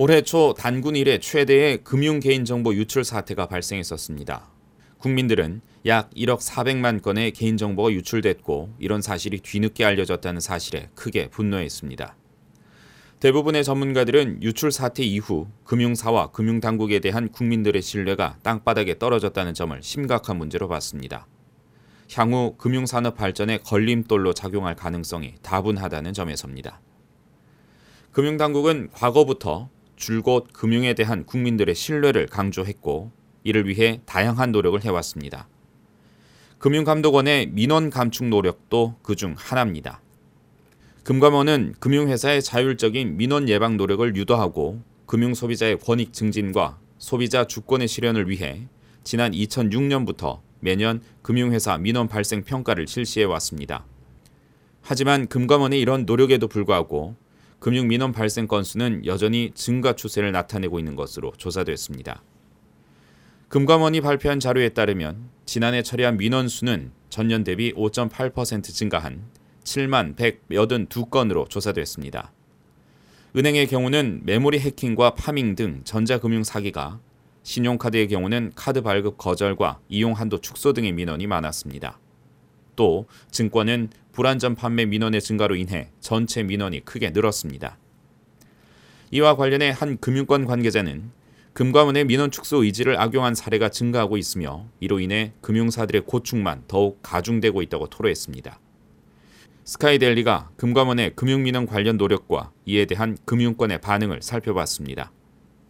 올해 초 단군 이래 최대의 금융 개인정보 유출 사태가 발생했었습니다. 국민들은 약 1억 400만 건의 개인정보가 유출됐고 이런 사실이 뒤늦게 알려졌다는 사실에 크게 분노했습니다. 대부분의 전문가들은 유출 사태 이후 금융사와 금융당국에 대한 국민들의 신뢰가 땅바닥에 떨어졌다는 점을 심각한 문제로 봤습니다. 향후 금융산업 발전에 걸림돌로 작용할 가능성이 다분하다는 점에서입니다. 금융당국은 과거부터 줄곧 금융에 대한 국민들의 신뢰를 강조했고 이를 위해 다양한 노력을 해왔습니다. 금융감독원의 민원 감축 노력도 그중 하나입니다. 금감원은 금융회사의 자율적인 민원 예방 노력을 유도하고 금융소비자의 권익 증진과 소비자 주권의 실현을 위해 지난 2006년부터 매년 금융회사 민원 발생 평가를 실시해 왔습니다. 하지만 금감원의 이런 노력에도 불구하고 금융 민원 발생 건수는 여전히 증가 추세를 나타내고 있는 것으로 조사됐습니다. 금감원이 발표한 자료에 따르면 지난해 처리한 민원 수는 전년 대비 5.8% 증가한 7만 182건으로 조사됐습니다. 은행의 경우는 메모리 해킹과 파밍 등 전자금융 사기가, 신용카드의 경우는 카드 발급 거절과 이용 한도 축소 등의 민원이 많았습니다. 또 증권은 불안전 판매 민원의 증가로 인해 전체 민원이 크게 늘었습니다. 이와 관련해 한 금융권 관계자는 금감원의 민원 축소 의지를 악용한 사례가 증가하고 있으며 이로 인해 금융사들의 고충만 더욱 가중되고 있다고 토로했습니다. 스카이데일리가 금감원의 금융민원 관련 노력과 이에 대한 금융권의 반응을 살펴봤습니다.